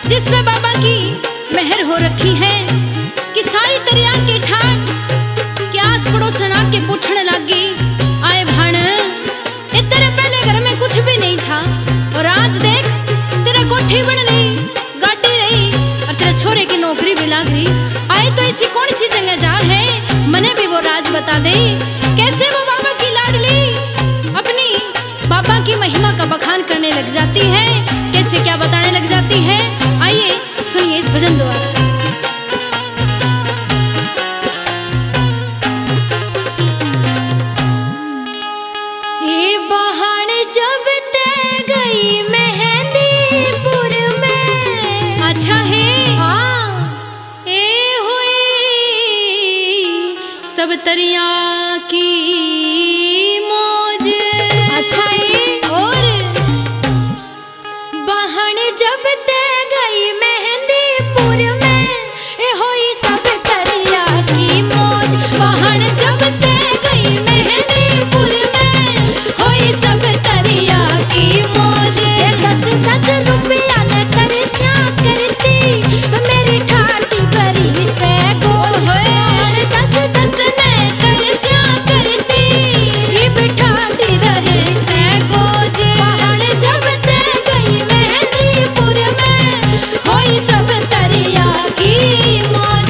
जिसमें बाबा की मेहर हो रखी है कि सारी दरिया की ठाट कि आस पड़ोसन आके पूछने लगी, आए भाण ये तेरे पहले घर में कुछ भी नहीं था और आज देख तेरा कोठी बन रही, गाड़ी रही और तेरे छोरे की नौकरी भी लाग रही। आए तो ऐसी कौन सी जगह जा है, मने भी वो राज बता दे। कैसे वो बाबा की लाडली अपनी बाबा की महिमा का बखान करने लग जाती है, कैसे क्या बताने लग जाती है, आइए सुनिए इस भजन द्वारा। ये बहान जब ते गई मेहंदीपुर में, अच्छा है हाँ, ये हुई सब तरिया की मौज। अच्छा है और बहान जब ते गई मेहंदीपुर में, ये हुई सब तरिया की मौज। बहान जब ते गई मेहंदीपुर में, हुई सब तरिया की मौज। 10-10 रुपया न तरस्या करती मेरी ठाठी भरी से गोज। 10-10 न तरस्या करती ये बिठाती रहे से गोज। बहान जब ते गई मेहंदीपुर में, हुई सब तरिया की मौज।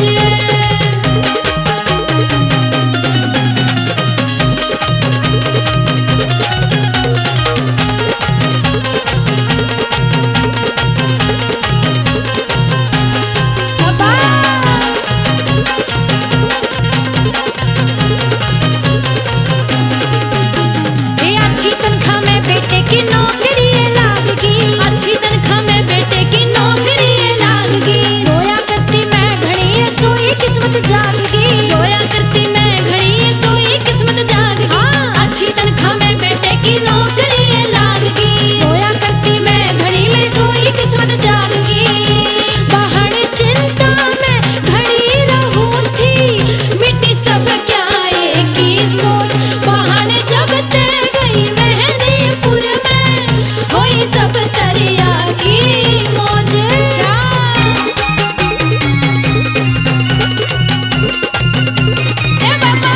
अच्छी तनख्वाह में बेटे की नौकरी लागगी, अच्छी तनख्वाह में बेटे की नौकरी लागगी। रोया करती मैं घड़ी सोई किस्मत जागगी, रोया करती मैं घड़ी सोई किस्मत जागगी। अच्छी तनख्वाह में बेटे की नौकरी लागगी, रोया करती मैं घड़ी में सोई किस्मत जागगी। बहान चिंता में घड़ी रहूं थी, मिट्टी सब क्या की सोच। बहान जब ते गई मेहंदीपुर में, हुई सब तरिया की मौज। ए बाबा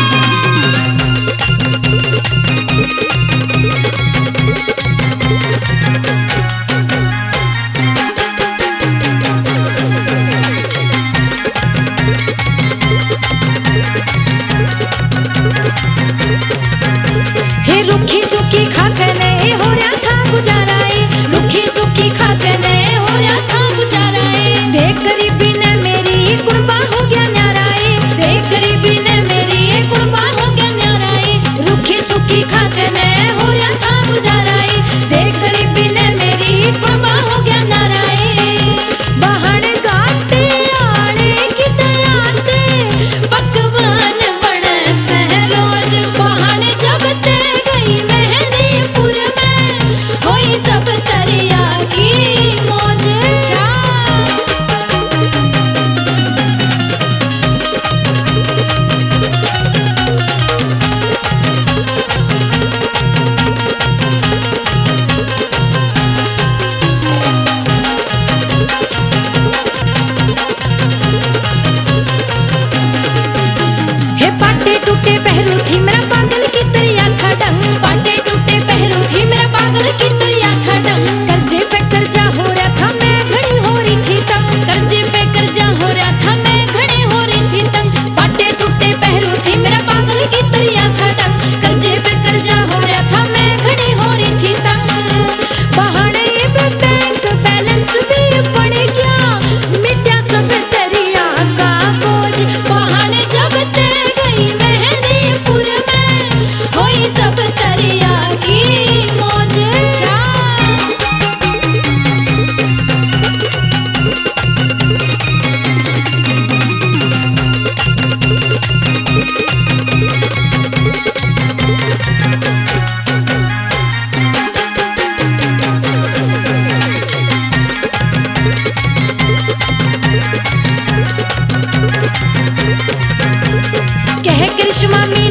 हे रुखी सुखी खाकने हो रहा था गुजारा है, रुखी सुखी खाकने हो रहा था गुजारा है। देख गरीबी ने मेरी कुर्बा हो गया न्यारा है, देख गरीबी ने मेरी कुर्बा हो गया न्यारा है। रुखी सुखी खाकने हो रहा था गुजारा है, देख गरीबी ने मेरी कुर्बा हो गया न्यारा है। बहान गाते आने की दयाते पकवान बने सहरोज। बहान जब ते गई मेहंदीपुर में, हुई सब तरिया की मौज। हे पाटे टूटे पहरू थी मेरा पागल की तरिया था डंग, पाटे टूटे पहरू थी मेरा पागल की तरिया था डंग। कर्जे पे कर्जा हो रहा था मैं घड़ी हो रही थी तंग, कर्जे पे कर्जा हो रहा था मैं घड़ी हो रही थी तंग। पाटे टूटे पहरू थी मेरा पागल की तरिया था डंग, कर्जे पे कर्जा हो रहा था मैं घड़ी हो रही थी तंग। बहान ये बैंक बैलेंस भी बढ़ गया, मिटा सब तरिया का बोझ। बहान जब ते गई मेहंदीपुर में, हुई सब तरिया की मौज। कह करिश्मा में